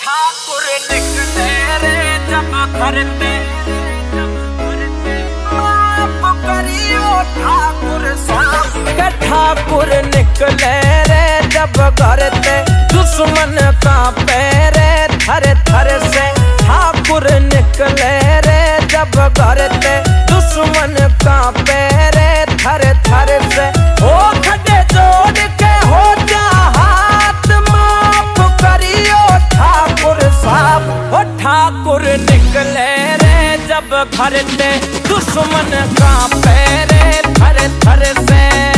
ठाकुर निकले रे जब घर ते, माफ करियो ठाकुर साहब के। ठाकुर निकले रे जब घर ते, दुश्मन कांपे रे थर थर से। ठाकुर निकले रे जब घर ते, दुश्मन कांपे रे थर थर से। ओ खड़े जोड़ के हो जा हाथ, माफ करियो ठाकुर साहब। ओ ठाकुर निकले रे जब घर ते, दुश्मन कांपे रे थर थर से।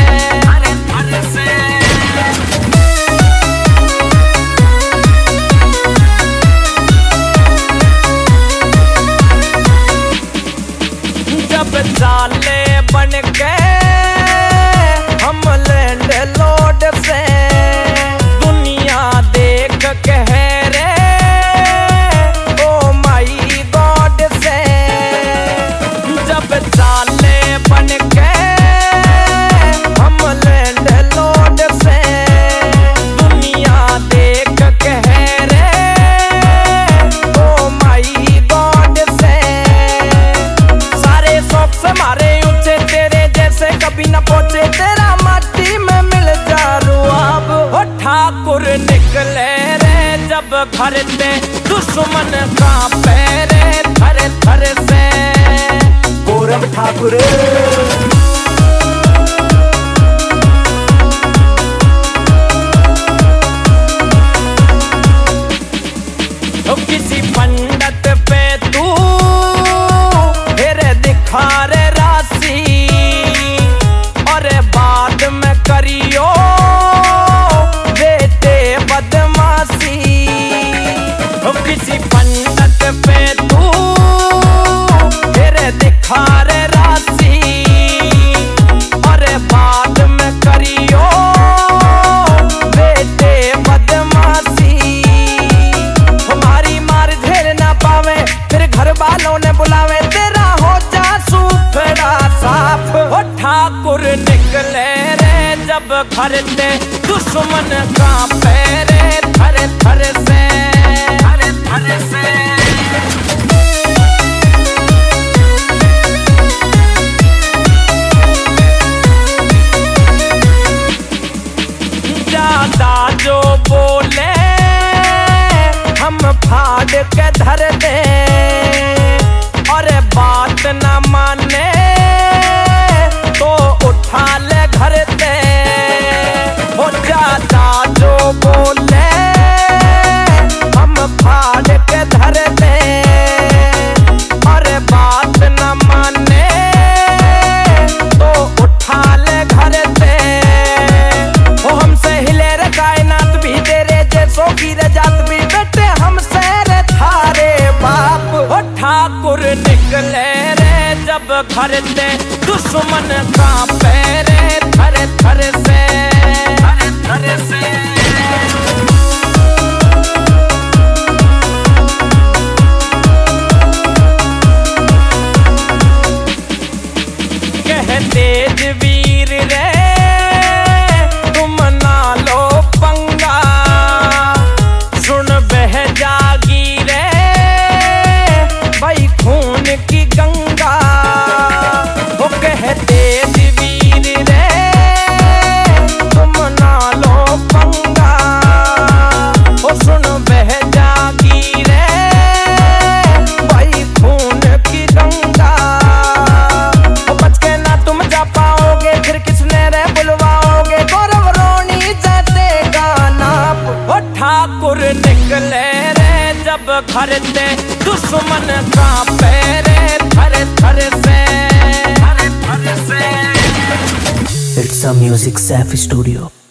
जब चाले बन के हम लैंड लोड से, दुनिया देख कह रे ओ माई गॉड से। जब चाले बन के हम लैंड लोड से, दुनिया देख कह रे ओ माई गॉड से। सारे शौक से मारे ऊंचे तेरे जैसे कभी न पहुंचे, तेरा माटी में मिल जा रुआब। ओ ठाकुर निकले रे जब घर ते, दुश्मन कांपे रे थर थर से। गौरव ठाकुर तो किसी पंडित पे तू फिर दिखा रे राशि, और बाद में करियो बेटे बदमाशी। तो किसी पंडित पे तू फिर दिखा रे राशि, और बाद में करियो बेटे बदमाशी। हमारी मार झेल ना पावे, फिर घर वालों ने बुलावे, तेरा हो जा सूफड़ा साफ। ओ ठाकुर निकले रे जब घर ते, दुश्मन कांपे रे थर थर से। थर थर से ज्यादा जो बोले हम फाड़ के धर दे, और बात न माने तो उठा ले घर ते। हो ज्यादा जो बोले हम फाड़ के धर दे, और बात न माने तो उठा ले घर ते। वो हमसे हिले रे कायनात भी, तेरे जैसों की रे जात भी, बेटे हमसे रे थारे बाप। ओ ठाकुर निकले रे जब घर ते, दुश्मन कांपे रे थर थर से। थर थर से कहते वीर रे तुम ना लो पंगा, सुन बह जागी रे भाई खून की गंगा। वो कहते वीर रे तुम ना लो पंगा, वो सुन बह जागी रे भाई खून की गंगा। वो बच के ना तुम जा पाओगे, फिर किसने रे बुलवाओगे, गौरव रोनी देगा नाप। ओ ठाकुर निकले रे जब घर ते, दुश्मन कांपे रे थर थर से। थर थर से It's a Music Safi Studio.